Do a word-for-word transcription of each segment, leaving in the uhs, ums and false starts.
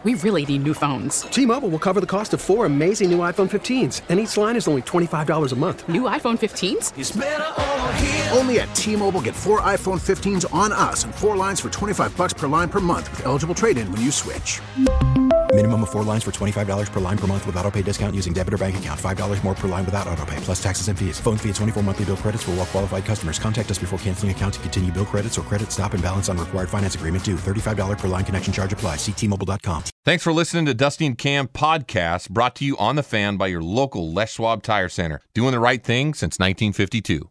We really need new phones. T-Mobile will cover the cost of four amazing new iPhone fifteens, and each line is only twenty-five dollars a month. New iPhone fifteens? It's better over here. Only at T-Mobile, get four iPhone fifteens on us and four lines for twenty-five dollars per line per month with eligible trade-in when you switch. Minimum of four lines for twenty-five dollars per line per month with autopay discount using debit or bank account. five dollars more per line without autopay, plus taxes and fees. Phone fee at twenty-four monthly bill credits for well-qualified customers. Contact us before canceling account to continue bill credits or credit stop and balance on required finance agreement due. thirty-five dollars per line connection charge applies. See T Mobile dot com. Thanks for listening to Dusty and Cam podcast, brought to you on The Fan by your local Les Schwab Tire Center. Doing the right thing since nineteen fifty-two.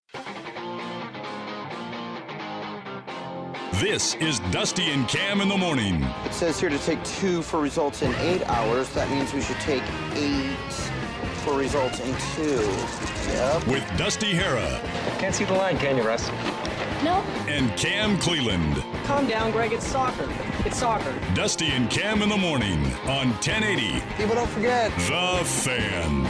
This is Dusty and Cam in the morning. It says here to take two for results in eight hours. That means we should take eight for results in two. Yep. With Dusty Hara. Can't see the line, can you, Russ? No. And Cam Cleland. Calm down, Greg. It's soccer. It's soccer. Dusty and Cam in the morning on ten eighty. People don't forget. The Fan.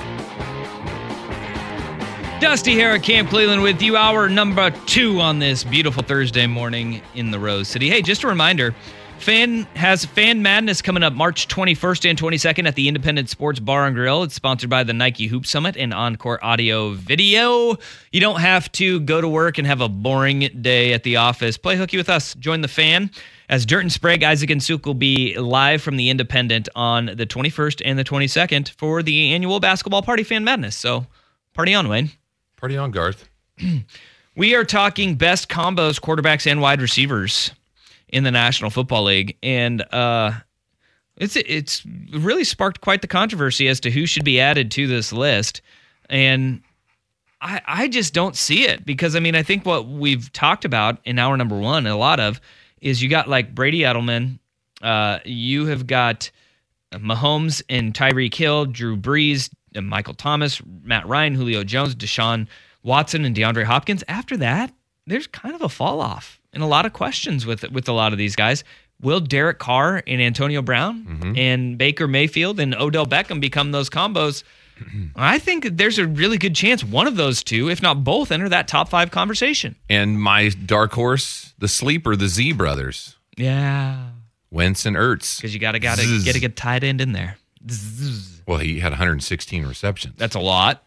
Dusty Hara, Cam Cleland with you, hour number two on this beautiful Thursday morning in the Rose City. Hey, just a reminder, Fan has Fan Madness coming up March twenty-first and twenty-second at the Independent Sports Bar and Grill. It's sponsored by the Nike Hoop Summit and Encore Audio Video. You don't have to go to work and have a boring day at the office. Play hooky with us. Join the Fan as Dirt and Sprague, Isaac and Suk will be live from the Independent on the twenty-first and the twenty-second for the annual basketball party Fan Madness. So party on, Wayne. Party on, Garth. We are talking best combos, quarterbacks, and wide receivers in the National Football League. And uh, it's it's really sparked quite the controversy as to who should be added to this list. And I, I just don't see it because, I mean, I think what we've talked about in hour number one, a lot of, is you got like Brady Edelman. Uh, you have got Mahomes and Tyreek Hill, Drew Brees, Michael Thomas, Matt Ryan, Julio Jones, Deshaun Watson, and DeAndre Hopkins. After that, there's kind of a fall off and a lot of questions with with a lot of these guys. Will Derek Carr and Antonio Brown mm-hmm. and Baker Mayfield and Odell Beckham become those combos? I think there's a really good chance one of those two, if not both, enter that top five conversation. And my dark horse, the sleeper, the Z brothers. Yeah. Wentz and Ertz. Because you got to got to get a good tight end in there. Zzz. Well, he had one hundred sixteen receptions. That's a lot.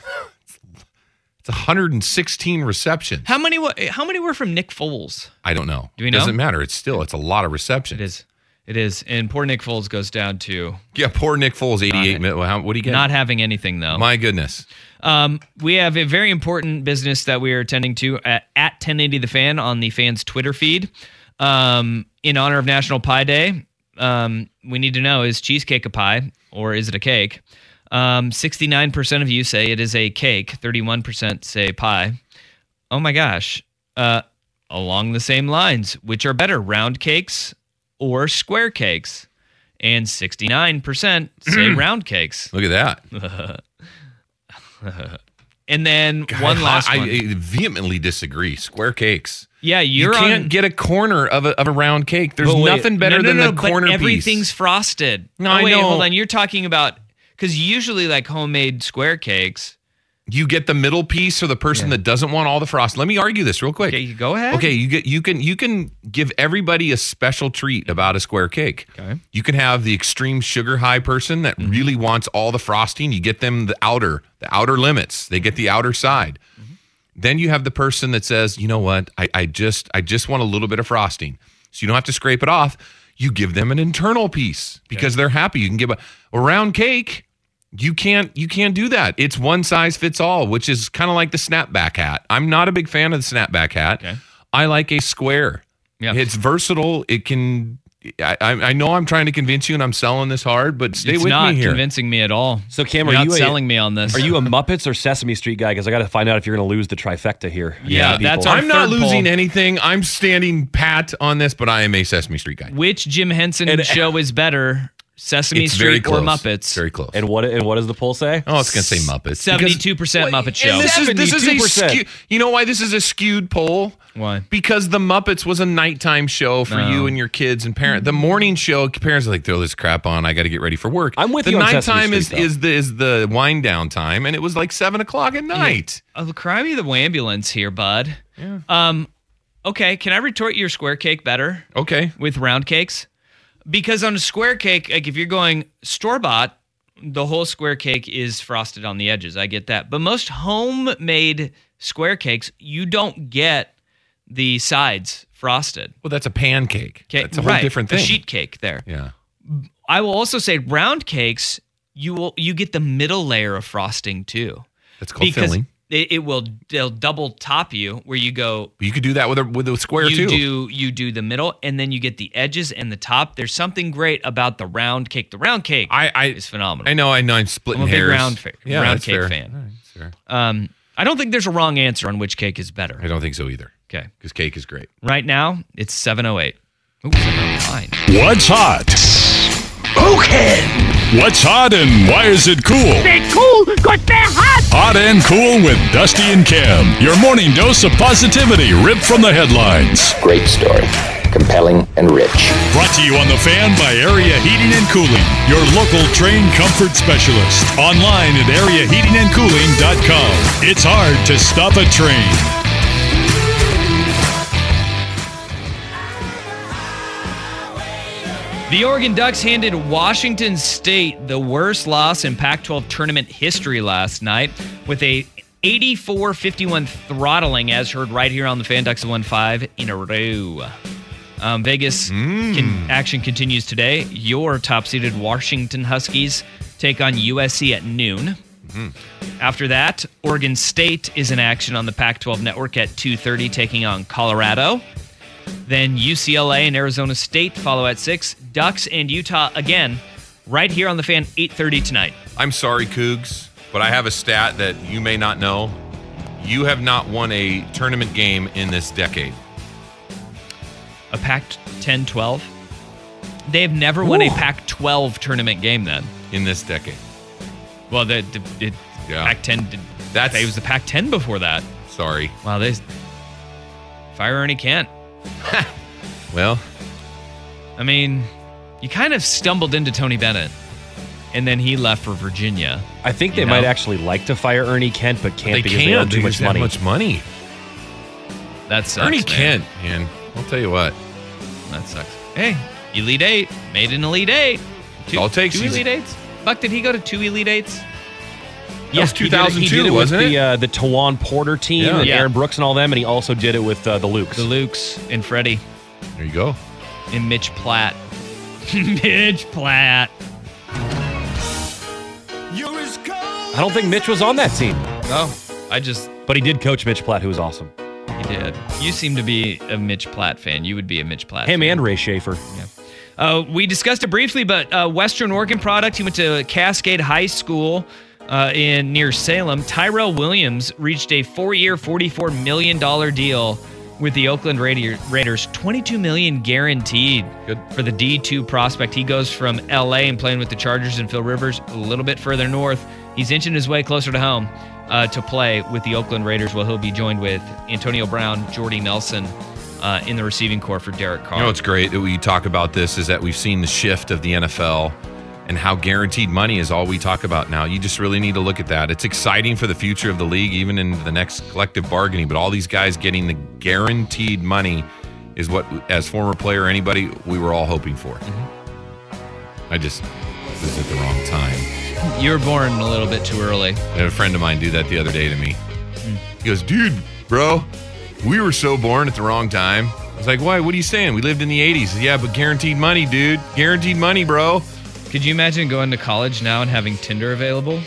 It's one hundred sixteen receptions. How many? How many were from Nick Foles? I don't know. Do we know? Doesn't matter. It's still it's a lot of receptions. It is. It is. And poor Nick Foles goes down to yeah. Poor Nick Foles, eighty-eight minutes. What do you get? Not having anything though. My goodness. Um, we have a very important business that we are attending to at, at ten eighty The Fan on the Fan's Twitter feed. Um, in honor of National Pie Day, um, we need to know, is cheesecake a pie or is it a cake? Um, sixty-nine percent of you say it is a cake. thirty-one percent say pie. Oh my gosh. Uh, along the same lines, which are better, round cakes or square cakes? And sixty-nine percent say round cakes. Look at that. And then God, one last I, one. I vehemently disagree. Square cakes. Yeah, you're you can't on, get a corner of a of a round cake. There's wait, nothing better no, no, than no, the but corner everything's piece. Everything's frosted. No, oh, I wait, know. Hold on. You're talking about, because usually like homemade square cakes, you get the middle piece or the person yeah. that doesn't want all the frost. Let me argue this real quick. Okay, you go ahead. Okay, you get you can you can give everybody a special treat about a square cake. Okay. You can have the extreme sugar high person that mm-hmm. really wants all the frosting. You get them the outer, the outer limits. They get the outer side. Mm-hmm. Then you have the person that says, you know what, I, I just I just want a little bit of frosting. So you don't have to scrape it off. You give them an internal piece because okay. they're happy. You can give a, a round cake. You can't you can't do that. It's one size fits all, which is kind of like the snapback hat. I'm not a big fan of the snapback hat. Okay. I like a square. Yep. It's versatile. It can. I, I know I'm trying to convince you, and I'm selling this hard, but stay it's with not me here. Convincing me at all. So, Cam, You're are not you selling a, me on this? Are you a Muppets or Sesame Street guy? Because I got to find out if you're going to lose the trifecta here. Yeah, yeah that's our I'm not third losing poll. anything. I'm standing pat on this, but I am a Sesame Street guy. Which Jim Henson and, show is better? Sesame it's Street very or Muppets? Very close. And what and what does the poll say? Oh, it's going to say Muppets. seventy-two percent Muppet Show. This is, this is a skew, you know why this is a skewed poll? Why? Because the Muppets was a nighttime show for No. you and your kids and parents. The morning show, parents are like, throw this crap on. I got to get ready for work. I'm with the you on nighttime Sesame is Street, is the is the wind down time, and it was like seven o'clock at night. Yeah. Oh, cry me the ambulance here, bud. Yeah. Um, okay, can I retort your square cake better? Okay. With round cakes? Because on a square cake, like if you're going store-bought, the whole square cake is frosted on the edges. I get that. But most homemade square cakes, you don't get the sides frosted. Well, that's a pancake. Okay, That's a whole right, different thing. A sheet cake there. Yeah. I will also say round cakes, you will you get the middle layer of frosting too. That's called because filling. It, it will they'll double top you where you go. But you could do that with a with a square you too. do you do the middle and then you get the edges and the top. There's something great about the round cake. The round cake I, I is phenomenal. I know, I know. I'm splitting I'm a big hairs. round fa- yeah, round that's cake fair. fan. All right, that's fair. Um, I don't think there's a wrong answer on which cake is better. I don't think so either. Okay, because cake is great. Right now it's seven oh eight. Ooh, seven oh nine. What's hot? Okay. What's hot and why is it cool? They're cool because they're hot. Hot and cool with Dusty and Cam. Your morning dose of positivity ripped from the headlines. Great story. Compelling and rich. Brought to you on The Fan by Area Heating and Cooling, your local trained comfort specialist. Online at area heating and cooling dot com. It's hard to stop a train. The Oregon Ducks handed Washington State the worst loss in Pac twelve tournament history last night with a eighty-four fifty-one throttling, as heard right here on the Fan Ducks one five in a row. Um, Vegas mm. can, action continues today. Your top-seeded Washington Huskies take on U S C at noon. Mm-hmm. After that, Oregon State is in action on the Pac twelve network at two thirty, taking on Colorado. Then U C L A and Arizona State follow at six. Ducks and Utah again, right here on the Fan, eight thirty tonight. I'm sorry, Cougs, but I have a stat that you may not know. You have not won a tournament game in this decade. A Pac ten twelve? They have never won Ooh. a Pac twelve tournament game then. In this decade. Well, the, the, it, yeah. Pac ten, did, That's, it was the Pac ten before that. Sorry. Wow, they fire Ernie Kent. Well, I mean, you kind of stumbled into Tony Bennett, and then he left for Virginia. I think they you know? might actually like to fire Ernie Kent, but can't they because can't they own too because much they have money. much money. That sucks, Ernie man. Kent, man. I'll tell you what. That sucks. Hey, Elite Eight. Made an Elite Eight. Two, all it takes. Two Elite Eights? Buck, did he go to two Elite Eights? Yeah, two thousand two, he did it, he did it wasn't with it? the, uh, the Tawan Porter team Yeah. and Yeah. Aaron Brooks and all them, and he also did it with uh, the Lukes. The Lukes and Freddie. There you go. And Mitch Platt. Mitch Platt. I don't think Mitch was on that team. Oh, I just... But he did coach Mitch Platt, who was awesome. He did. You seem to be a Mitch Platt fan. You would be a Mitch Platt Him fan. and Ray Schaefer. Yeah. Uh, we discussed it briefly, but uh, Western Oregon product. He went to Cascade High School uh, in near Salem. Tyrell Williams reached a four-year, forty-four million dollars deal with the Oakland Raider- Raiders. twenty-two million dollars guaranteed Good. for the D two prospect. He goes from L A and playing with the Chargers and Phil Rivers a little bit further north. He's inching his way closer to home uh, to play with the Oakland Raiders, where he'll be joined with Antonio Brown, Jordy Nelson, Uh, in the receiving corps for Derek Carr. You know what's great that we talk about this is that we've seen the shift of the N F L and how guaranteed money is all we talk about now. You just really need to look at that. It's exciting for the future of the league, even in the next collective bargaining, but all these guys getting the guaranteed money is what, as former player, anybody, we were all hoping for. Mm-hmm. I just, this is at the wrong time. You were born a little bit too early. I had a friend of mine do that the other day to me. Mm. He goes, dude, bro, we were so born at the wrong time. I was like, why? What are you saying? We lived in the eighties. Yeah, but guaranteed money, dude. Guaranteed money, bro. Could you imagine going to college now and having Tinder available?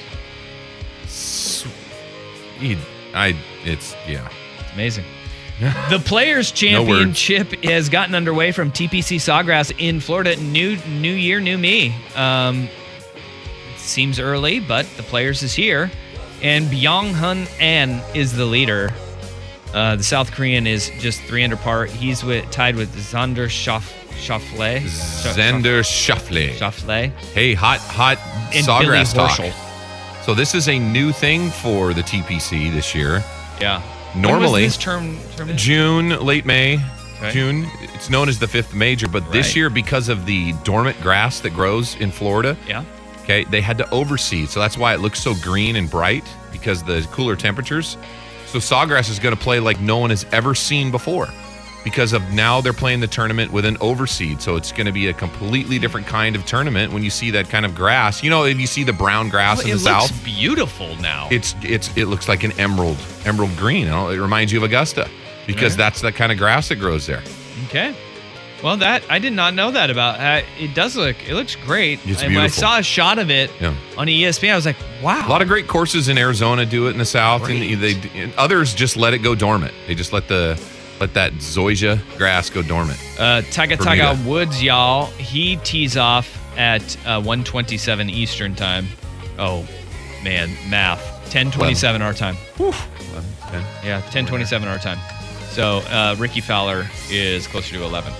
He, I, it's, yeah. It's amazing. The Players Championship no has gotten underway from T P C Sawgrass in Florida. New new year, new me. Um, seems early, but the Players is here. And Byung-Hun An is the leader. Uh, the South Korean is just three under par. He's with, tied with Xander Schauffele. Xander Schauffele. Schauffele. Hey, hot, hot and Sawgrass Billy talk. Horschel. So this is a new thing for the T P C this year. Yeah. Normally, when was this term, term June, late May, okay. June. It's known as the fifth major, but right. this year, because of the dormant grass that grows in Florida, yeah. Okay, they had to overseed, so that's why it looks so green and bright, because the cooler temperatures. So Sawgrass is going to play like no one has ever seen before. because of now they're playing the tournament with an overseed. So it's going to be a completely different kind of tournament when you see that kind of grass. You know, if you see the brown grass oh, in the it south. looks beautiful now. It's it's it looks like an emerald emerald green. You know, it reminds you of Augusta because Yeah. that's the kind of grass that grows there. Okay. Well, that I did not know that about. Uh, it does look. It looks great. It's and when I beautiful. saw a shot of it Yeah. on E S P N, I was like, "Wow!" A lot of great courses in Arizona do it in the south, Great. and they and others just let it go dormant. They just let the let that zoysia grass go dormant. Uh, Taga Bermuda. Taga Woods, y'all. He tees off at uh, one twenty-seven Eastern time. Oh, man, math. ten twenty-seven our time. eleven, ten. Yeah, ten twenty-seven our time. So uh, Ricky Fowler is closer to eleven.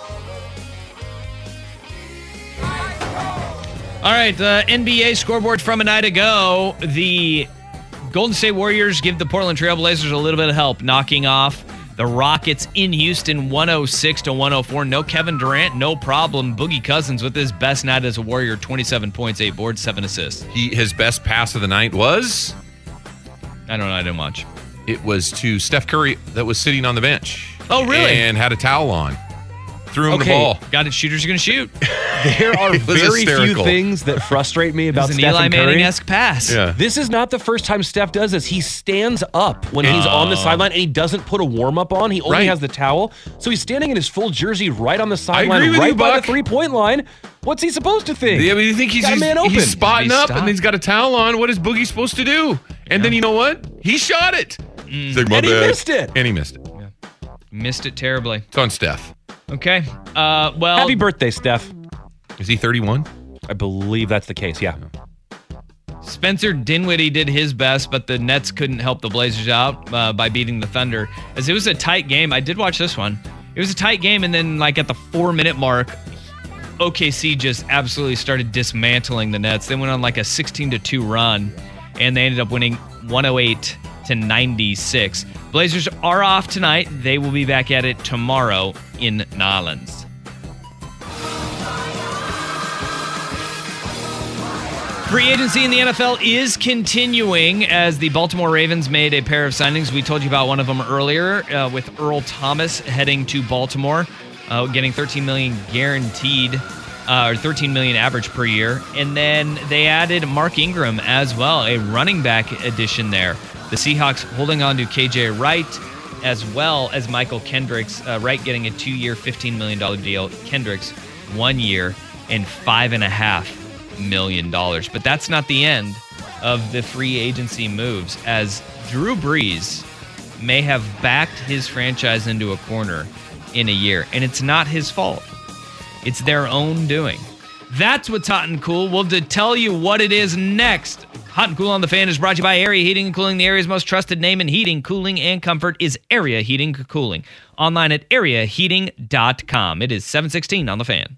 All right, the N B A scoreboard from a night ago. The Golden State Warriors give the Portland Trail Blazers a little bit of help, knocking off the Rockets in Houston one oh six to one oh four. No Kevin Durant, no problem. Boogie Cousins with his best night as a Warrior, twenty-seven points, eight boards, seven assists. He his best pass of the night was I don't know, I didn't watch. it was to Steph Curry that was sitting on the bench. Oh, really? And had a towel on. Threw him Okay. the ball. Got it, shooters are going to shoot. There are It was very few hysterical. things that frustrate me about It was an Stephen Eli Curry. Manning-esque pass. Yeah. This is not the first time Steph does this. He stands up when he's on the sideline and he doesn't put a warm-up on. He only Right. has the towel. So he's standing in his full jersey right on the agree sideline, with right you, by Buck. the three-point line. What's he supposed to think? Yeah, but you think he's, Got a he's, man open. he's spotting Did he up stop? and he's got a towel on. What is Boogie supposed to do? And then you know what? He shot it. He's like, "My And he bad." missed it. And he missed it. Missed it terribly. It's on Steph. Okay. Uh, well, Happy birthday, Steph. Is he thirty-one? I believe that's the case, yeah. Spencer Dinwiddie did his best, but the Nets couldn't help the Blazers out uh, by beating the Thunder. As it was a tight game. I did watch this one. It was a tight game, and then like at the four-minute mark, O K C just absolutely started dismantling the Nets. They went on like a sixteen to two run, and they ended up winning one oh eight to ninety-six. Blazers are off tonight. They will be back at it tomorrow in Nolens. Free agency in the N F L is continuing as the Baltimore Ravens made a pair of signings. We told you about one of them earlier uh, with Earl Thomas heading to Baltimore, uh, getting thirteen million dollars guaranteed, uh, or thirteen million dollars average per year. And then they added Mark Ingram as well, a running back addition there. The Seahawks holding on to K J Wright as well as Michael Kendricks. Uh, Wright getting a two-year, fifteen million dollars deal. Kendricks, one year and five and a half million dollars. But that's not the end of the free agency moves, as Drew Brees may have backed his franchise into a corner in a year, and it's not his fault. It's their own doing. That's what's hot and cool. We'll to tell you what it is next. Hot and Cool on the Fan is brought to you by Area Heating and Cooling. The area's most trusted name in heating, cooling, and comfort is Area Heating and Cooling. Online at area heating dot com. It is seven sixteen on the Fan.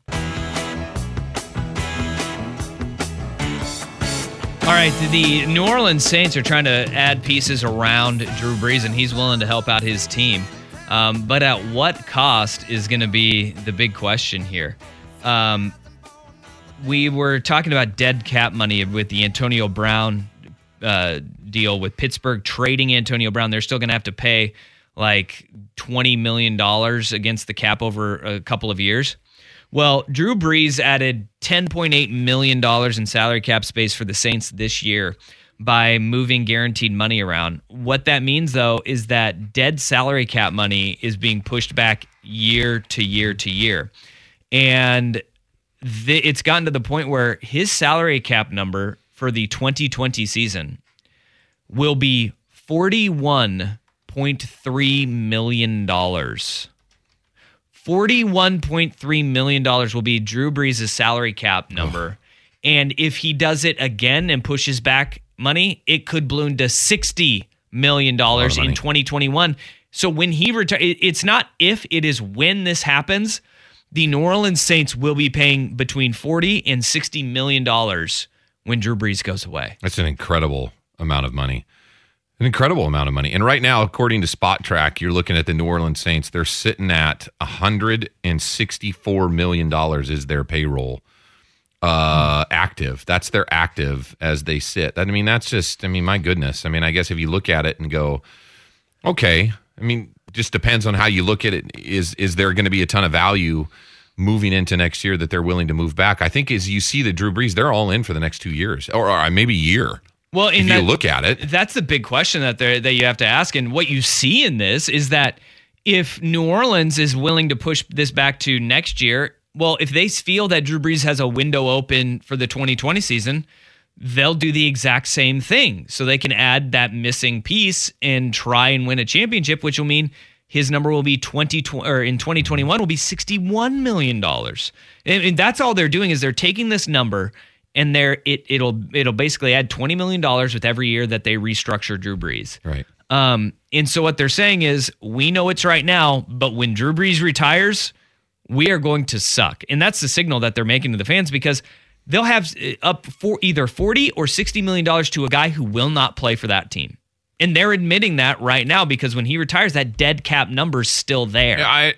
All right, the New Orleans Saints are trying to add pieces around Drew Brees, and he's willing to help out his team. Um, but at what cost is going to be the big question here. Um, we were talking about dead cap money with the Antonio Brown uh, deal with Pittsburgh trading Antonio Brown. They're still going to have to pay like twenty million dollars against the cap over a couple of years. Well, Drew Brees added ten point eight million dollars in salary cap space for the Saints this year by moving guaranteed money around. What that means, though, is that dead salary cap money is being pushed back year to year to year. And th- it's gotten to the point where his salary cap number for the twenty twenty season will be forty-one point three million dollars. forty-one point three million dollars will be Drew Brees' salary cap number. And if he does it again and pushes back money, it could balloon to sixty million dollars in twenty twenty-one. So when he retires, it's not if, it is when this happens. The New Orleans Saints will be paying between forty and sixty million dollars when Drew Brees goes away. That's an incredible amount of money. An incredible amount of money. And right now, according to Spot Track, you're looking at the New Orleans Saints. They're sitting at one hundred sixty-four million dollars is their payroll uh, active. That's their active as they sit. I mean, that's just, I mean, my goodness. I mean, I guess if you look at it and go, okay, I mean, just depends on how you look at it. Is is there going to be a ton of value moving into next year that they're willing to move back? I think as you see the Drew Brees, they're all in for the next two years or, or maybe a year. Well, if that, you look at it, that's the big question that there that you have to ask. And what you see in this is that if New Orleans is willing to push this back to next year, well, if they feel that Drew Brees has a window open for the twenty twenty season, they'll do the exact same thing. So they can add that missing piece and try and win a championship, which will mean his number will be twenty or in twenty twenty-one will be sixty-one million dollars. And, and that's all they're doing is they're taking this number and they're it it'll it'll basically add twenty million dollars with every year that they restructure Drew Brees. Right. Um, and so what they're saying is we know it's right now, but when Drew Brees retires, we are going to suck. And that's the signal that they're making to the fans because they'll have up for either forty or sixty million dollars to a guy who will not play for that team. And they're admitting that right now because when he retires, that dead cap number's still there. I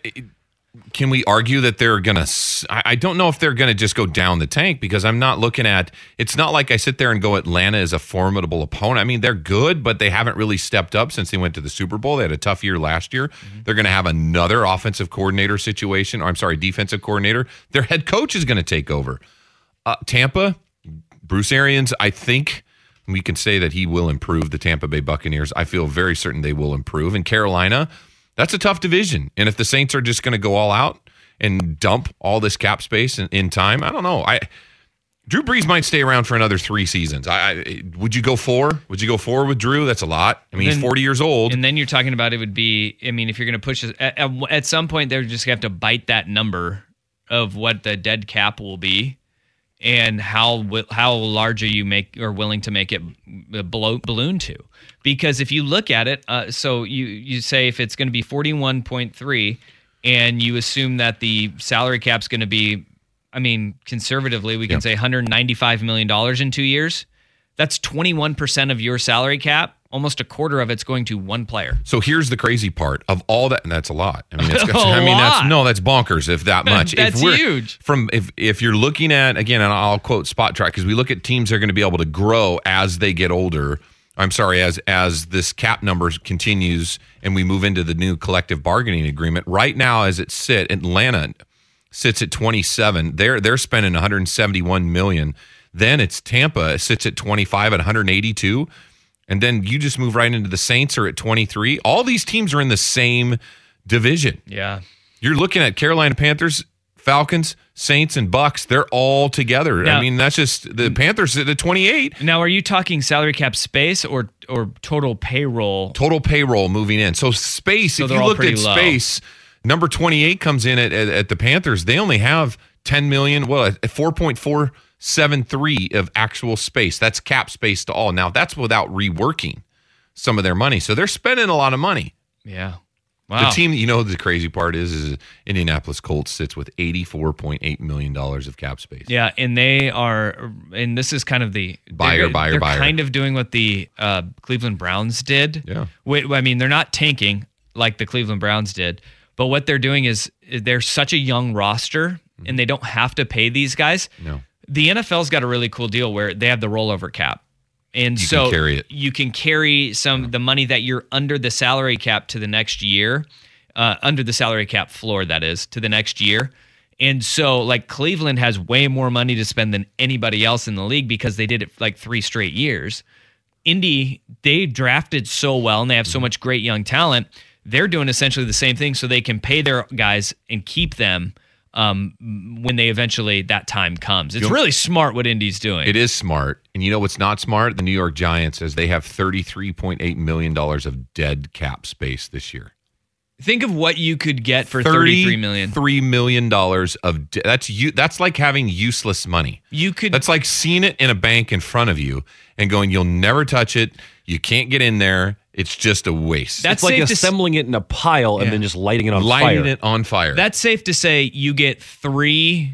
can we argue that they're gonna? I don't know if they're gonna just go down the tank because I'm not looking at. It's not like I sit there and go Atlanta is a formidable opponent. I mean they're good, but they haven't really stepped up since they went to the Super Bowl. They had a tough year last year. Mm-hmm. They're gonna have another offensive coordinator situation. Or I'm sorry, defensive coordinator. Their head coach is gonna take over. Uh, Tampa, Bruce Arians. I think we can say that he will improve the Tampa Bay Buccaneers. I feel very certain they will improve. And Carolina. That's a tough division. And if the Saints are just going to go all out and dump all this cap space in, in time, I don't know. I Drew Brees might stay around for another three seasons. I, I Would you go four? Would you go four with Drew? That's a lot. I mean, then, he's forty years old. And then you're talking about it would be, I mean, if you're going to push it, at, at some point, they're just going to have to bite that number of what the dead cap will be and how how large are you make or willing to make it below, balloon to. Because if you look at it, uh, so you, you say if it's going to be forty-one point three and you assume that the salary cap's going to be, I mean, conservatively, we can yeah. say one hundred ninety-five million dollars in two years. That's twenty-one percent of your salary cap. Almost a quarter of it's going to one player. So here's the crazy part of all that, and that's a lot. I mean, it's, I mean, that's no, that's bonkers. If that much, that's if we're, huge. From if if you're looking at again, and I'll quote Spot Track because we look at teams that are going to be able to grow as they get older. I'm sorry, as as this cap number continues and we move into the new collective bargaining agreement. Right now, as it sit, Atlanta sits at twenty-seven. They're they're spending one hundred seventy-one million dollars. Then it's Tampa sits at twenty-five at one hundred eighty-two. And then you just move right into the Saints are at twenty-three. All these teams are in the same division. Yeah. You're looking at Carolina Panthers, Falcons, Saints, and Bucks. They're all together. Now, I mean, that's just the Panthers at twenty-eight. Now, are you talking salary cap space or or total payroll? Total payroll moving in. So space, so if you looked at low. space, number twenty-eight comes in at, at, at the Panthers. They only have ten million, well, four point four seven three of actual space. That's cap space to all. Now, that's without reworking some of their money. So they're spending a lot of money. Yeah. Wow. The team, you know, the crazy part is, is Indianapolis Colts sits with eighty-four point eight million dollars of cap space. Yeah, and they are, and this is kind of the buyer, they're, buyer, they're buyer. kind of doing what the uh, Cleveland Browns did. Yeah. I mean, they're not tanking like the Cleveland Browns did, but what they're doing is they're such a young roster, mm-hmm. and they don't have to pay these guys. No. The N F L's got a really cool deal where they have the rollover cap. And you so can carry it. you can carry some the money that you're under the salary cap to the next year, uh, under the salary cap floor, that is, to the next year. And so, like, Cleveland has way more money to spend than anybody else in the league because they did it like three straight years. Indy, they drafted so well and they have so much great young talent. They're doing essentially the same thing so they can pay their guys and keep them Um, when they eventually, that time comes. It's really smart what Indy's doing. It is smart. And you know what's not smart? The New York Giants, as they have thirty-three point eight million dollars of dead cap space this year. Think of what you could get for thirty-three million dollars. thirty-three million dollars of de- that's you. That's like having useless money. You could. That's like seeing it in a bank in front of you and going, you'll never touch it. You can't get in there. It's just a waste. it's That's like assembling s- it in a pile and yeah. then just lighting it on lighting fire. Lighting it on fire. That's safe to say you get three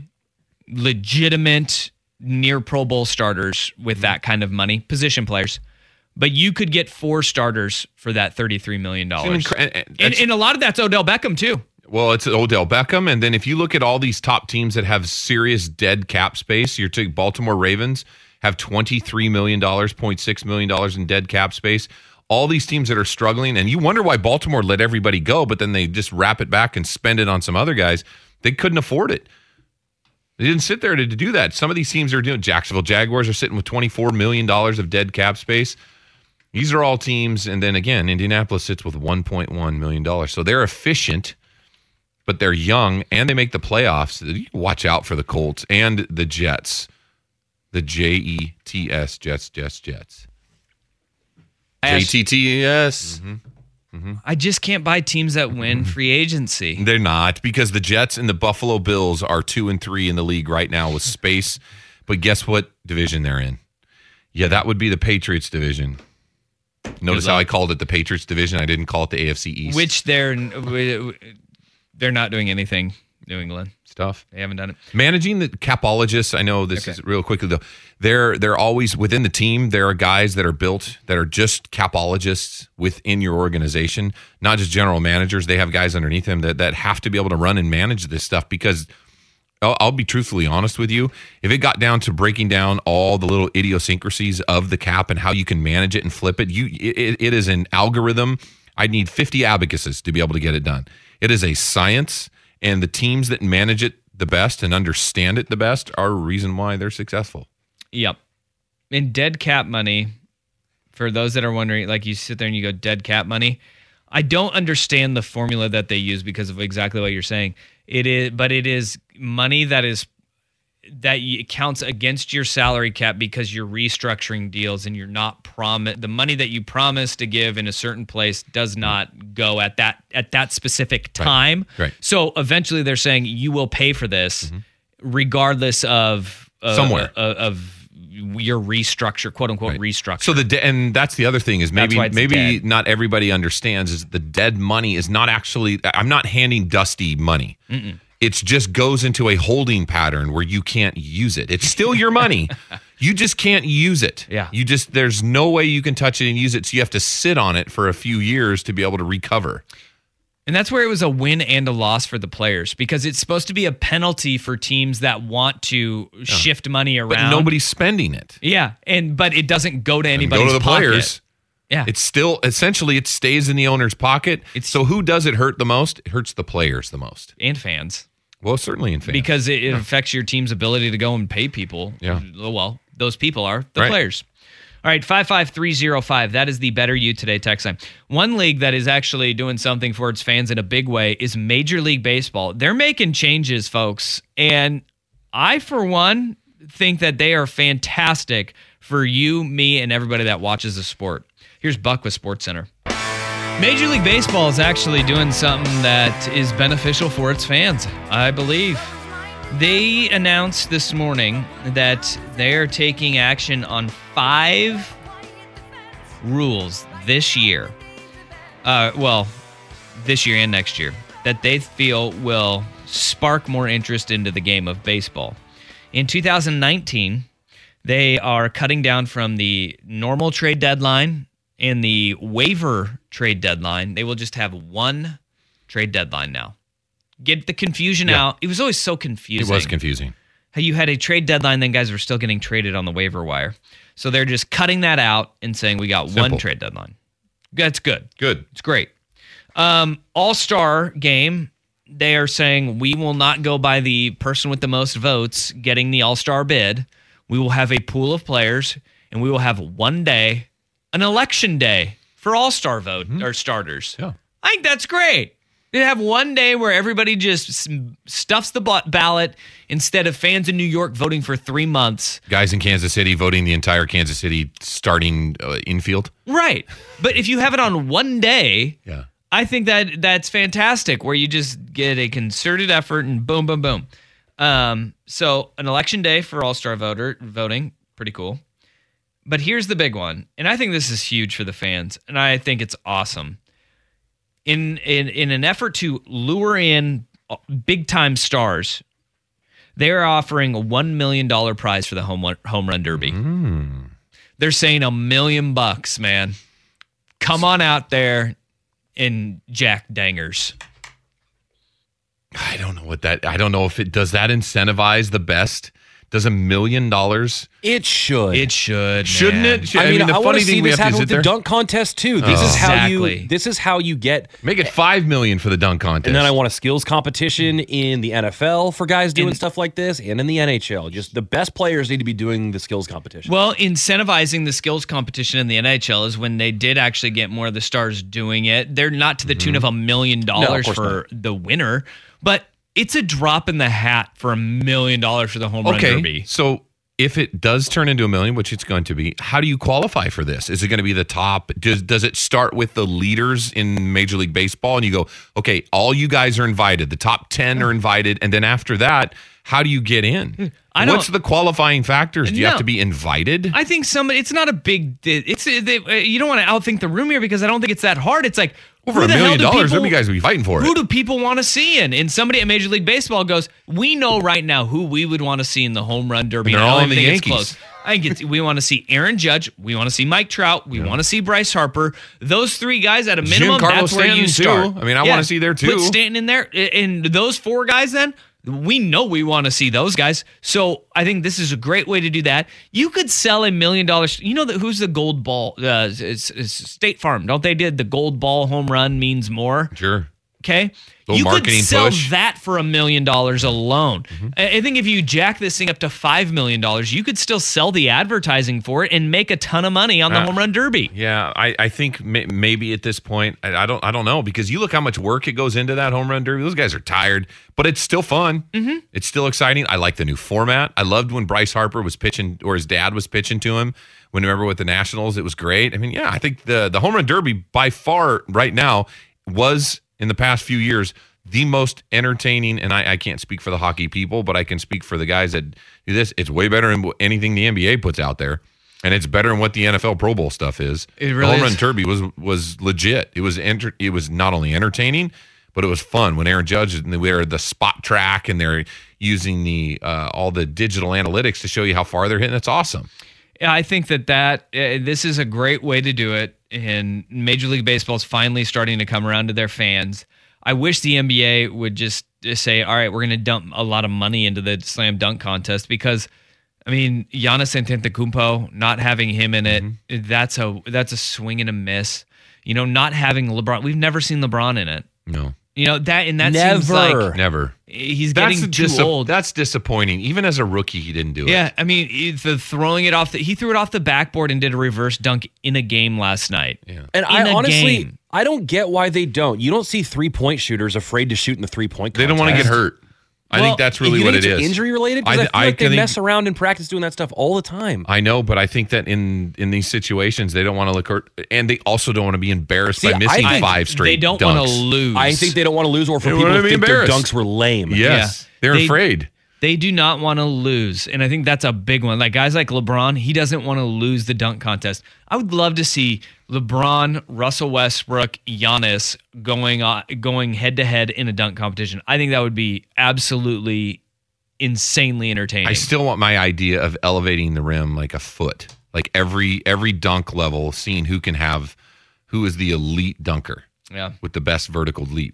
legitimate near Pro Bowl starters with mm-hmm. that kind of money, position players. But you could get four starters for that thirty-three million dollars. Incre- and, and a lot of that's Odell Beckham, too. Well, it's Odell Beckham. And then if you look at all these top teams that have serious dead cap space, you're taking Baltimore Ravens have twenty-three million dollars, zero point six million dollars in dead cap space. all these teams that are struggling, and you wonder why Baltimore let everybody go, but then they just wrap it back and spend it on some other guys. They couldn't afford it. They didn't sit there to, to do that. Some of these teams are doing. Jacksonville Jaguars are sitting with twenty-four million dollars of dead cap space. These are all teams, and then again, Indianapolis sits with one point one million dollars. So they're efficient, but they're young, and they make the playoffs. You watch out for the Colts and the Jets. The J E T S, Jets, Jets, Jets. J T T E S. Mm-hmm. Mm-hmm. I just can't buy teams that win free agency. They're not, because the Jets and the Buffalo Bills are two and three in the league right now with space. But guess what division they're in? Yeah, that would be the Patriots division. Notice how I called it the Patriots division. I didn't call it the A F C East. Which they're they're not doing anything, New England. Stuff. They haven't done it. Managing the capologists, I know this okay. is real quickly though. They're they're always within the team. There are guys that are built that are just capologists within your organization, not just general managers. They have guys underneath them that, that have to be able to run and manage this stuff, because I'll, I'll be truthfully honest with you. If it got down to breaking down all the little idiosyncrasies of the cap and how you can manage it and flip it, you it, it is an algorithm. I need fifty abacuses to be able to get it done. It is a science. And the teams that manage it the best and understand it the best are a reason why they're successful. Yep. And dead cap money, for those that are wondering, like you sit there and you go, dead cap money. I don't understand the formula that they use because of exactly what you're saying. It is, but it is money that is that counts against your salary cap because you're restructuring deals and you're not promise the money that you promise to give in a certain place does not go at that at that specific time. Right. Right. So eventually they're saying you will pay for this mm-hmm. regardless of uh, somewhere uh, of your restructure, quote unquote right. restructure. So the de- and that's the other thing is maybe maybe dead. Not everybody understands is the dead money is not actually. I'm not handing Dusty money. Mm-mm. It just goes into a holding pattern where you can't use it. It's still your money. You just can't use it. Yeah. You just there's no way you can touch it and use it. So you have to sit on it for a few years to be able to recover. And that's where it was a win and a loss for the players, because it's supposed to be a penalty for teams that want to yeah. shift money around. But nobody's spending it. Yeah, and but it doesn't go to anybody's go to the pocket. Players. Yeah. It's still essentially it stays in the owner's pocket. It's, so who does it hurt the most? It hurts the players the most. And fans. Well, certainly in fans. Because it, it yeah. affects your team's ability to go and pay people. Yeah. Well, those people are the right. players. All right, five five three oh five. That is the Better You Today text line. One league that is actually doing something for its fans in a big way is Major League Baseball. They're making changes, folks. And I, for one, think that they are fantastic for you, me, and everybody that watches the sport. Here's Buck with SportsCenter. Major League Baseball is actually doing something that is beneficial for its fans, I believe. They announced this morning that they are taking action on five rules this year. Uh, well, this year and next year, that they feel will spark more interest into the game of baseball. In two thousand nineteen, they are cutting down from the normal trade deadline and the waiver trade deadline. They will just have one trade deadline now. Get the confusion yeah. out. It was always so confusing. It was confusing. How you had a trade deadline, then guys were still getting traded on the waiver wire. So they're just cutting that out and saying we got Simple. one trade deadline. That's good. Good. It's great. Um, All-Star game, they are saying we will not go by the person with the most votes getting the All-Star bid. We will have a pool of players, and we will have one day, an election day for All-Star vote mm-hmm. or starters. Yeah. I think that's great. They have one day where everybody just stuffs the ballot instead of fans in New York voting for three months. Guys in Kansas City voting the entire Kansas City starting uh, infield. Right. But if you have it on one day, yeah. I think that that's fantastic, where you just get a concerted effort and boom, boom, boom. Um, so an election day for all-star voter voting, pretty cool. But here's the big one, and I think this is huge for the fans, and I think it's awesome. In in in an effort to lure in big-time stars, they are offering a one million dollars prize for the home run, home run derby. Mm. They're saying a million bucks, man. Come on out there and jack dangers. I don't know what that, I don't know if it, does that incentivize the best Does a million dollars? It should. It should. Shouldn't man. it? Should, I mean, I, the want funny to see thing we this have to happen is with there. the dunk contest too. This Oh. is how Exactly. you. This is how you get. Make it five million for the dunk contest. And then I want a skills competition in the N F L for guys doing And- stuff like this, and in the N H L. Just the best players need to be doing the skills competition. Well, incentivizing the skills competition in the N H L is when they did actually get more of the stars doing it. They're not to the tune of a million dollars course for the winner, but it's a drop in the hat for a million dollars for the home run okay. derby. So if it does turn into a million, which it's going to be, how do you qualify for this? Is it going to be the top? Does does it start with the leaders in Major League Baseball, and you go, okay, all you guys are invited. The top ten are invited, and then after that, how do you get in? I don't- What's the qualifying factors? Do you No. have to be invited? I think somebody. It's not a big. It's they, you don't want to outthink the room here because I don't think it's that hard. It's like Over who a the hell million do dollars, people- what do you guys be fighting for Who it? do people want to see in? And somebody at Major League Baseball goes, we know right now who we would want to see in the home run derby. And they're I all don't in the think it's Yankees. close. I think it's, we want to see Aaron Judge. We want to see Mike Trout. We want to see Bryce Harper. Those three guys at a minimum. Giancarlo That's where you Stanton, start. too. I mean, I wanna see there, too. Put Stanton in there, and those four guys. Then we know we want to see those guys. So I think this is a great way to do that. You could sell a million dollars. You know that who's the gold ball? Uh, it's, it's State Farm. Don't they did the gold ball home run means more? Sure. Okay. Little You could marketing sell push. that for a million dollars alone. Mm-hmm. I I think if you jack this thing up to five million dollars, you could still sell the advertising for it and make a ton of money on the Uh, home run derby. Yeah, I, I think may, maybe at this point, I, I don't I don't know, because you look how much work it goes into that home run derby. Those guys are tired, but it's still fun. Mm-hmm. It's still exciting. I like the new format. I loved when Bryce Harper was pitching, or his dad was pitching to him. When remember with the Nationals, it was great. I mean, yeah, I think the the home run derby by far right now was in the past few years the most entertaining, and I, I can't speak for the hockey people, but I can speak for the guys that do this. It's way better than anything the N B A puts out there, and it's better than what the N F L Pro Bowl stuff is. It really the home run is. derby was was legit. It was enter, It was not only entertaining, but it was fun. When Aaron Judge and they were the spot track, and they're using the uh, all the digital analytics to show you how far they're hitting. That's awesome. Yeah, I think that that uh, this is a great way to do it, and Major League Baseball is finally starting to come around to their fans. I wish the N B A would just, just say, all right, we're going to dump a lot of money into the slam dunk contest because, I mean, Giannis Antetokounmpo, not having him in it, Mm-hmm. that's a that's a swing and a miss. You know, not having LeBron, we've never seen LeBron in it. No. You know, that and that Never. seems like Never. he's That's getting too dis- old. That's disappointing. Even as a rookie, he didn't do it. Yeah, I mean, it's the throwing it off the he threw it off the backboard and did a reverse dunk in a game last night. Yeah. And In I a honestly, game. I don't get why they don't. You don't see three point shooters afraid to shoot in the three point. They don't want to get hurt. I Well, think that's really you what think it it's is. Injury related? Because I, I- feel I like they think- mess around in practice doing that stuff all the time. I know, but I think that in in these situations, they don't want to look hurt, and they also don't want to be embarrassed See, by missing I think five straight They don't dunks. want to lose. I think they don't want to lose, or for They people wanna to be think their embarrassed. dunks were lame. Yes, Yeah. they're They- afraid. They do not want to lose. And I think that's a big one. Like guys like LeBron, he doesn't want to lose the dunk contest. I would love to see LeBron, Russell Westbrook, Giannis going uh, going head to head in a dunk competition. I think that would be absolutely insanely entertaining. I still want my idea of elevating the rim like a foot, like every every dunk level, seeing who can have, who is the elite dunker yeah. with the best vertical leap.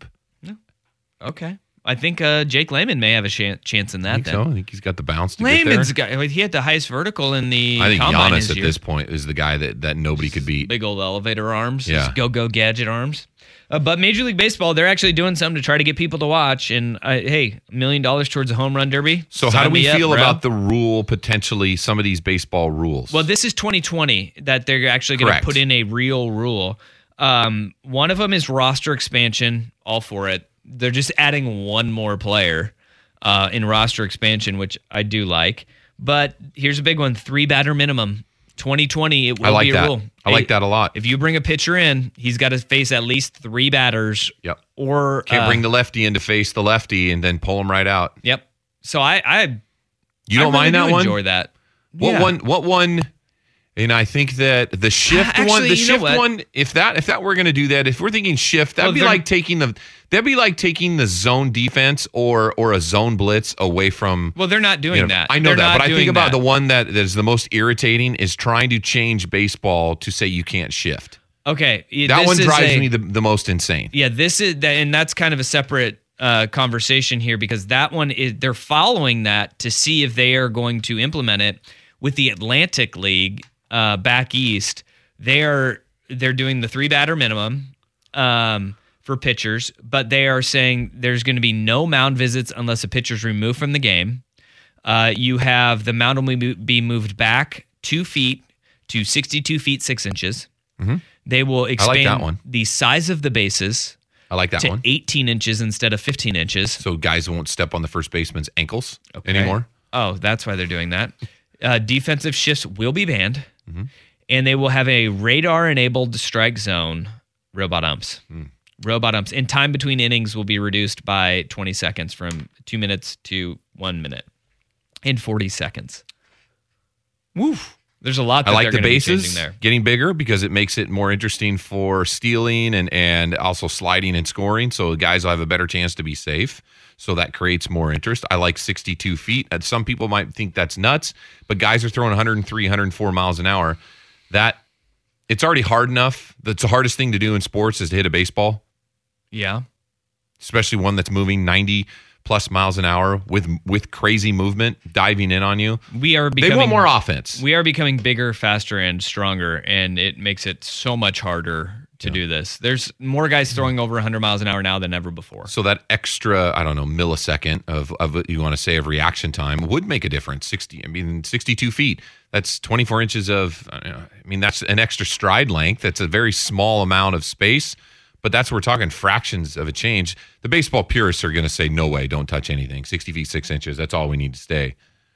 Okay. I think uh, Jake Layman may have a chan- chance in that. I think then. so. I think he's got the bounce to Layman's get there. got he had the highest vertical in the I think combine Giannis this at year. this point is the guy that that nobody could beat. Big old elevator arms. Yeah. Go go gadget arms. Uh, but Major League Baseball, they're actually doing something to try to get people to watch. And uh, hey, a million dollars towards a home run derby. So how Sign do we me up, feel bro. about the rule, potentially some of these baseball rules? Well, this is twenty twenty that they're actually going to Correct. put in a real rule. Um, one of them is roster expansion. All for it. They're just adding one more player uh, in roster expansion, which I do like. But here's a big one: three batter minimum. twenty twenty, it will I like be a that. rule. I like that a lot. If you bring a pitcher in, he's got to face at least three batters. Yep. Or Can't uh, bring the lefty in to face the lefty and then pull him right out. Yep. So I, I You don't I really mind that do one? Enjoy that. What Yeah. one? What one? And I think that the shift Actually, one, the you know shift what? one, if that if that were going to do that, if we're thinking shift, that'd Well, be they're- like taking the that'd be like taking the zone defense or or a zone blitz away from. Well, they're not doing you know, that. I know They're that, not but I doing think about that. the one that is the most irritating is trying to change baseball to say you can't shift. Okay. yeah, That this one is drives a- me the, the most insane. Yeah, this is, and that's kind of a separate uh, conversation here because that one is they're following that to see if they are going to implement it with the Atlantic League uh, back east. They are they're doing the three batter minimum um, for pitchers, but they are saying there's going to be no mound visits unless a pitcher's removed from the game. Uh, you have the mound will be moved back two feet to sixty-two feet six inches. Mm-hmm. They will expand I like that one. the size of the bases. I like that to one. eighteen inches instead of fifteen inches. So guys won't step on the first baseman's ankles Okay. anymore. Oh, that's why they're doing that. Uh, defensive shifts will be banned, mm-hmm. and they will have a radar-enabled strike zone. Robot umps. Mm. Robot umps. And time between innings will be reduced by twenty seconds from two minutes to one minute in forty seconds. Woof. There's a lot that I like they're the gonna be bases changing there. getting bigger because it makes it more interesting for stealing and, and also sliding and scoring. So guys will have a better chance to be safe. So that creates more interest. I like sixty-two feet. And some people might think that's nuts, but guys are throwing one oh three, one oh four miles an hour. That it's already hard enough. That's the hardest thing to do in sports is to hit a baseball. Yeah. Especially one that's moving ninety plus miles an hour with with crazy movement diving in on you. We are becoming, they want more offense. We are becoming bigger, faster, and stronger, and it makes it so much harder to yeah. do this. There's more guys throwing over one hundred miles an hour now than ever before. So that extra, I don't know, millisecond of of what you want to say of reaction time would make a difference. sixty, I mean, sixty-two feet. That's twenty-four inches of. I mean, that's an extra stride length. That's a very small amount of space. But that's we're talking fractions of a change. The baseball purists are going to say, no way, don't touch anything. sixty feet, six inches, that's all we need to stay.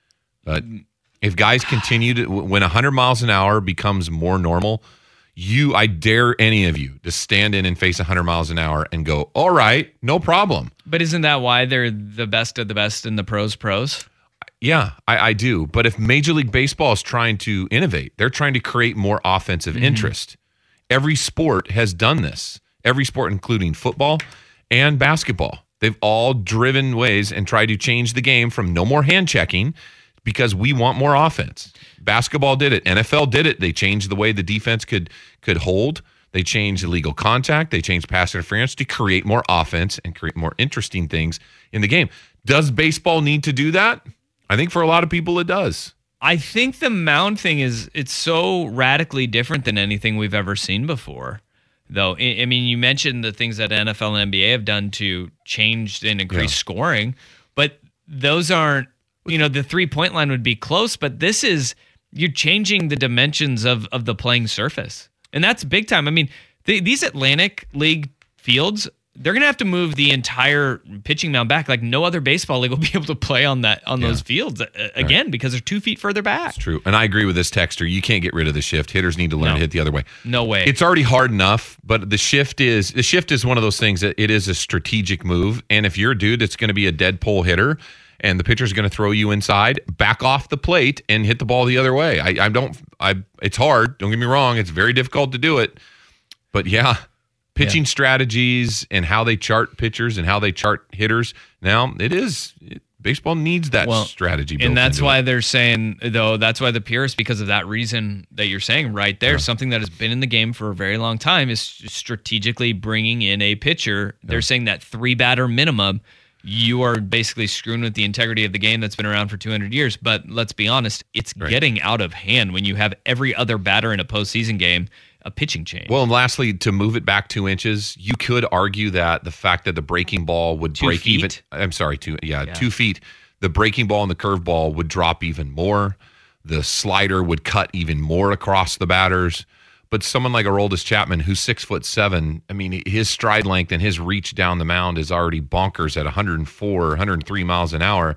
But if guys continue to, when one hundred miles an hour becomes more normal, you, I dare any of you to stand in and face one hundred miles an hour and go, all right, no problem. But isn't that why they're the best of the best in the pros pros? Yeah, I, I do. But if Major League Baseball is trying to innovate, they're trying to create more offensive mm-hmm. interest. Every sport has done this. Every sport, including football and basketball. They've all driven ways and tried to change the game from no more hand checking because we want more offense. Basketball did it. N F L did it. They changed the way the defense could could hold. They changed illegal contact. They changed pass interference to create more offense and create more interesting things in the game. Does baseball need to do that? I think for a lot of people it does. I think the mound thing is it's so radically different than anything we've ever seen before. Though, I mean, you mentioned the things that N F L and N B A have done to change and increase yeah. scoring, but those aren't, you know, the three-point line would be close, but this is, you're changing the dimensions of, of the playing surface. And that's big time. I mean, the, these Atlantic League fields, they're going to have to move the entire pitching mound back. Like no other baseball league will be able to play on that on yeah. those fields again right. because they're two feet further back. It's true. And I agree with this texter. You can't get rid of the shift. Hitters need to learn no. to hit the other way. No way. It's already hard enough, but the shift is the shift is one of those things that it is a strategic move. And if you're a dude that's going to be a dead pole hitter and the pitcher's going to throw you inside, back off the plate and hit the ball the other way. I, I don't I it's hard. Don't get me wrong. It's very difficult to do it. But yeah. Pitching yeah. strategies and how they chart pitchers and how they chart hitters. Now, it is it, baseball needs that well, strategy built and that's into why it. They're saying, though, that's why the purists, because of that reason that you're saying right there, yeah. something that has been in the game for a very long time is strategically bringing in a pitcher. Yeah. They're saying that three batter minimum, you are basically screwing with the integrity of the game that's been around for two hundred years. But let's be honest, it's right. getting out of hand when you have every other batter in a postseason game a pitching change. Well, and lastly, to move it back two inches, you could argue that the fact that the breaking ball would two break feet? even. I'm sorry, two yeah, yeah, two feet. The breaking ball and the curveball would drop even more. The slider would cut even more across the batters. But someone like Aroldis Chapman, who's six foot seven, I mean, his stride length and his reach down the mound is already bonkers at one oh four, one oh three miles an hour.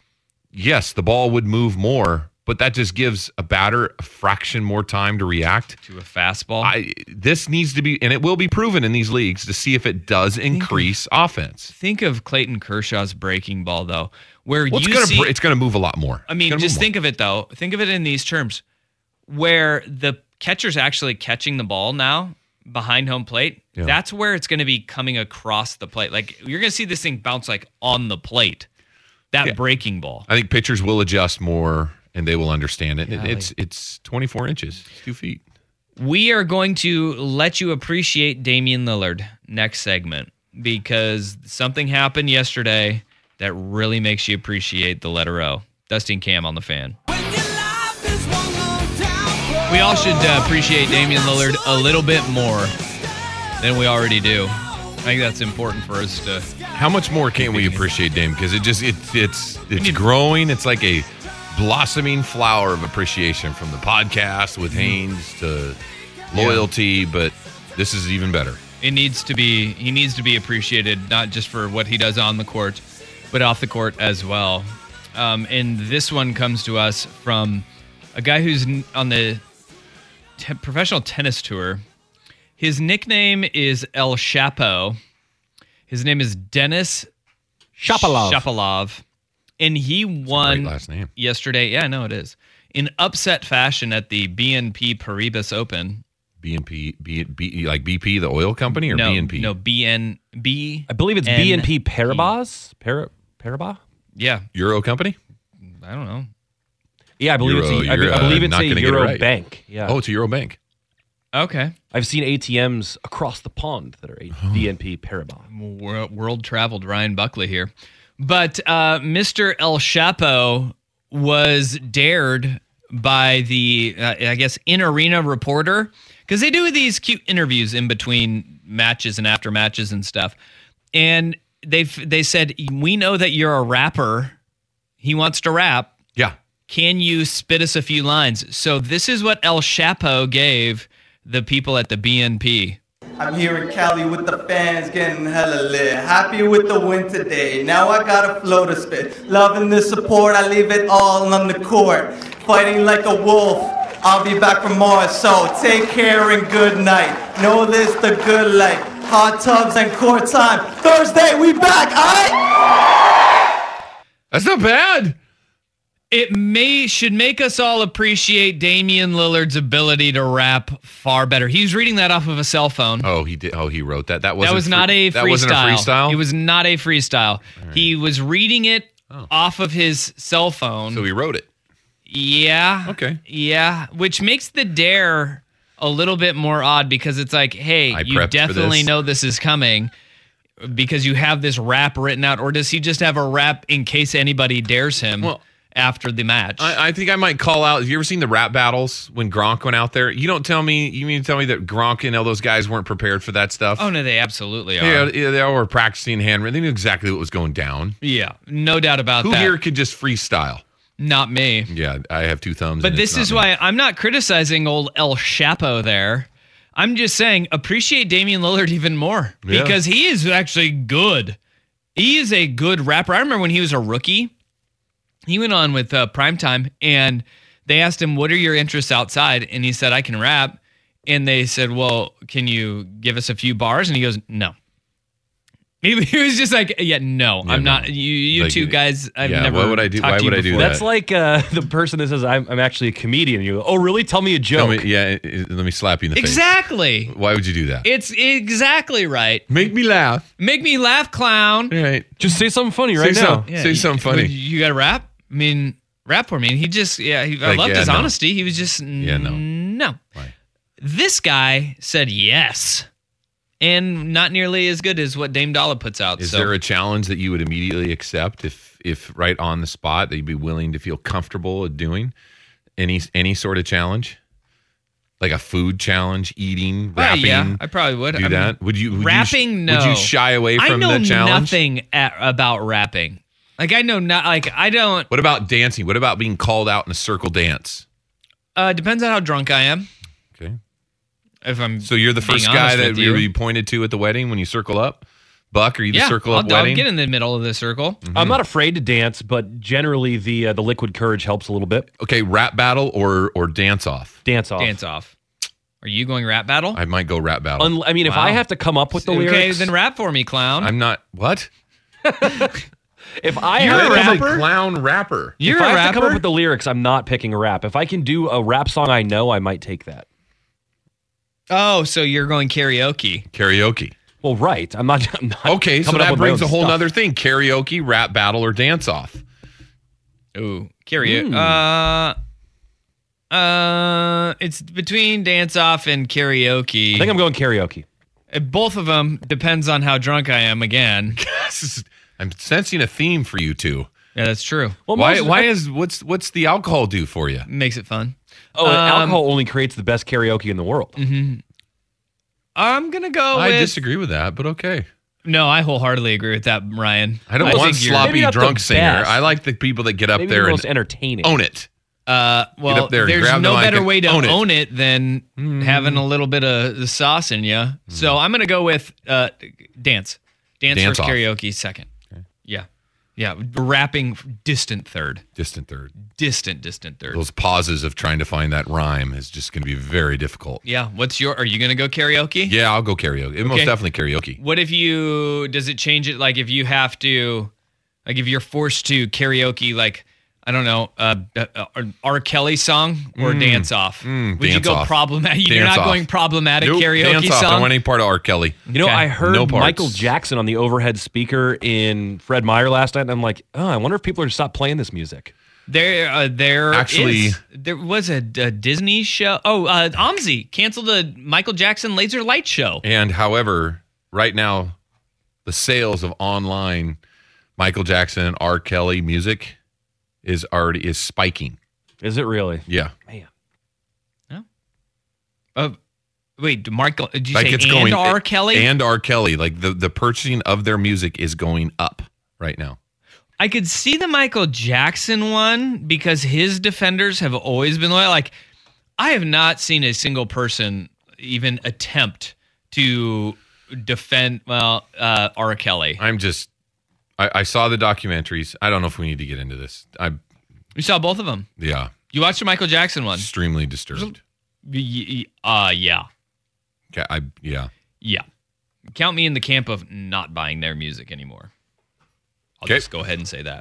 Yes, the ball would move more, but that just gives a batter a fraction more time to react to a fastball. I, this needs to be, and it will be proven in these leagues to see if it does increase of, offense. Think of Clayton Kershaw's breaking ball, though, where well, you it's gonna, see, it's going to move a lot more. I mean, just think more. of it though. Think of it in these terms, where the catcher's actually catching the ball now behind home plate. Yeah. That's where it's going to be coming across the plate. Like you're going to see this thing bounce like on the plate. That yeah. breaking ball. I think pitchers will adjust more. And they will understand it. Golly. It's it's twenty-four inches, it's two feet. We are going to let you appreciate Damian Lillard next segment. because something happened yesterday that really makes you appreciate the letter O. Dusty and Cam on the Fan. We all should uh, appreciate Damian Lillard a little bit more than we already do. I think that's important for us to. How much more can we appreciate Dame? Because it just it, it's it's growing. It's like a blossoming flower of appreciation from the podcast with Haynes to loyalty, yeah. But this is even better. It needs to be. He needs to be appreciated not just for what he does on the court, but off the court as well. Um, and this one comes to us from a guy who's on the te- professional tennis tour. His nickname is El Chapo. His name is Denis Shapovalov. Shapovalov. And he won last name. yesterday. Yeah, I know it is. In upset fashion at the B N P Paribas Open. B N P, B, B, like B P, the oil company, or no, B N P? No, B N B. I believe it's B N P Paribas. Par- Paribas? Yeah. Euro company? I don't know. Yeah, I believe Euro, it's a, I, be, I believe it's uh, a Euro right. bank. Yeah. Oh, it's a Euro bank. Okay. I've seen A T Ms across the pond that are oh. B N P Paribas. World, world traveled Ryan Buckley here. But uh, Mister El Chapo was dared by the, uh, I guess, in-arena reporter, because they do these cute interviews in between matches and after matches and stuff. And they they said, we know that you're a rapper. He wants to rap. Yeah. Can you spit us a few lines? So this is what El Chapo gave the people at the B N P. I'm here in Cali with the fans getting hella lit. Happy with the win today. Now I got a flow to spit. Loving the support, I leave it all on the court. Fighting like a wolf, I'll be back for more. So take care and good night. Know this the good life. Hot tubs and court time. Thursday, we back, alright? That's not bad. It may should make us all appreciate Damian Lillard's ability to rap far better. He's reading that off of a cell phone. Oh, he did. Oh, he wrote that. That wasn't. That was not free, a freestyle. That wasn't a freestyle. It was not a freestyle. Right. He was reading it oh. off of his cell phone. So he wrote it. Yeah. Okay. Yeah, which makes the dare a little bit more odd because it's like, hey, I you definitely this. know this is coming because you have this rap written out, or does he just have a rap in case anybody dares him? Well, after the match. I, I think I might call out. Have you ever seen the rap battles when Gronk went out there? You don't tell me, you mean to tell me that Gronk and all those guys weren't prepared for that stuff? Oh, no, they absolutely are. Yeah, yeah they all were practicing handwritten. They knew exactly what was going down. Yeah, no doubt about Who that. Who here could just freestyle? Not me. Yeah, I have two thumbs. But this is me. Why I'm not criticizing old El Chapo there. I'm just saying appreciate Damian Lillard even more yeah. because he is actually good. He is a good rapper. I remember when he was a rookie. He went on with uh, Primetime, and they asked him, what are your interests outside? And he said, I can rap. And they said, well, can you give us a few bars? And he goes, no. He, he was just like, yeah, no, yeah, I'm no. not. You, you like, two guys, I've yeah, never Why would I do, why would I do that? That's like uh, the person that says, I'm, I'm actually a comedian. And you go, oh, really? Tell me a joke. Me, yeah, let me slap you in the exactly. face. Exactly. Why would you do that? It's exactly right. Make me laugh. Make me laugh, clown. Right. Just say something funny say right some, now. Yeah, say something funny. You, you got to rap? I mean, rap for me. And he just, yeah, he, I like, loved yeah, his no. honesty. He was just, yeah, no. No. Why? This guy said yes. And not nearly as good as what Dame Dollar puts out. Is so. there a challenge that you would immediately accept if, if right on the spot that you'd be willing to feel comfortable at doing any any sort of challenge, like a food challenge, eating, oh, rapping? Yeah, I probably would. Do I that? mean, would you? Would rapping? You, no. Would you shy away from I know the challenge? Nothing at, about rapping. Like I know not. Like I don't. What about dancing? What about being called out in a circle dance? Uh, depends on how drunk I am. Okay. If I'm so you're the first guy that you. you pointed to at the wedding when you circle up? Buck, are you the yeah, circle up I'll, wedding? I'll get in the middle of the circle. Mm-hmm. I'm not afraid to dance, but generally the uh, the liquid courage helps a little bit. Okay, rap battle or or dance off? Dance off. Dance off. Are you going rap battle? I might go rap battle. Un- I mean, wow. if I have to come up with the okay, lyrics... Okay, then rap for me, clown. I'm not... What? If I You're have a I'm rapper? a clown rapper. You're if a I have rapper? to come up with the lyrics, I'm not picking a rap. If I can do a rap song I know, I might take that. Oh, so you're going karaoke. Karaoke. Well, right. I'm not. I'm not okay, so that brings a whole stuff. other thing. Karaoke, rap battle, or dance off. Ooh, karaoke. Mm. Uh, uh, it's between dance off and karaoke. I think I'm going karaoke. Both of them depends on how drunk I am again. I'm sensing a theme for you two. Yeah, that's true. Well, why? Why is what's what's the alcohol do for you? Makes it fun. Oh, Um, alcohol only creates the best karaoke in the world. Mm-hmm. I'm gonna go. I with, disagree with that, but okay. No, I wholeheartedly agree with that, Ryan. I don't I want think you're- sloppy Maybe not the drunk singer. best. I like the people that get up Maybe there the and most entertaining. own it. Uh, well, up there and there's grab the no mic better and way to own own it. it, than having a little bit of the sauce in you. So I'm gonna go with uh, dance, dance, Dance for off. karaoke second. Yeah, yeah, rapping distant third, Distant third. distant distant third. Those pauses of trying to find that rhyme is just going to be very difficult. Yeah, what's your? Are you gonna go karaoke? Yeah, I'll go karaoke. It Most Okay. definitely karaoke. What if you? Does it change it? Like if you have to, like if you're forced to karaoke, like I don't know, uh, uh, R. Kelly song or Mm, dance off? mm, Would you dance go off. problematic? You're Dance not off. going problematic Nope, karaoke dance off. I song. don't want any part of R. Kelly. You know, Okay. I heard No parts. Michael Jackson on the overhead speaker in Fred Meyer last night, and I'm like, oh, I wonder if people are going to stop playing this music. There, uh, there Actually- is- there was a, a Disney show. Oh, uh, OMSI canceled a Michael Jackson laser light show. And however, right now, the sales of online Michael Jackson and R. Kelly music is already is spiking. Is it really? Yeah. Man. Uh, wait, Michael, did you Like say it's and going R. Kelly? And R. Kelly. Like the, the purchasing of their music is going up right now. I could see the Michael Jackson one because his defenders have always been loyal. Like, I have not seen a single person even attempt to defend, well, uh, R. Kelly. I'm just I, I saw the documentaries. I don't know if we need to get into this. I You saw both of them. yeah. You watched the Michael Jackson one. Extremely disturbed. Y- y- Uh, yeah. Okay, I yeah. Yeah. Count me in the camp of not buying their music anymore. I'll Okay. just go ahead and say that.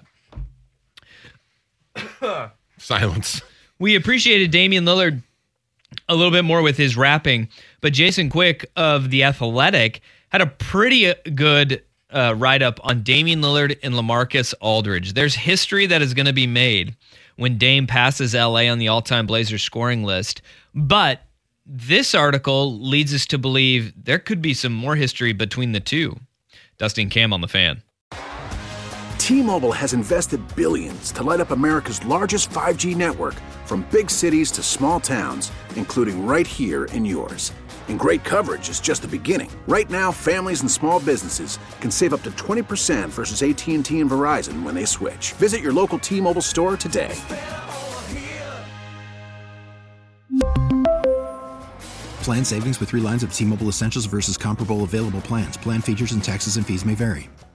Silence. We appreciated Damian Lillard a little bit more with his rapping, but Jason Quick of The Athletic had a pretty good uh, write-up on Damian Lillard and LaMarcus Aldridge. There's history that is going to be made when Dame passes L A on the all-time Blazers scoring list, but this article leads us to believe there could be some more history between the two. Dusty and Cam on the Fan. T-Mobile has invested billions to light up America's largest five G network, from big cities to small towns, including right here in yours. And great coverage is just the beginning. Right now, families and small businesses can save up to twenty percent versus A T and T and Verizon when they switch. Visit your local T-Mobile store today. Plan savings with three lines of T-Mobile Essentials versus comparable available plans. Plan features and taxes and fees may vary.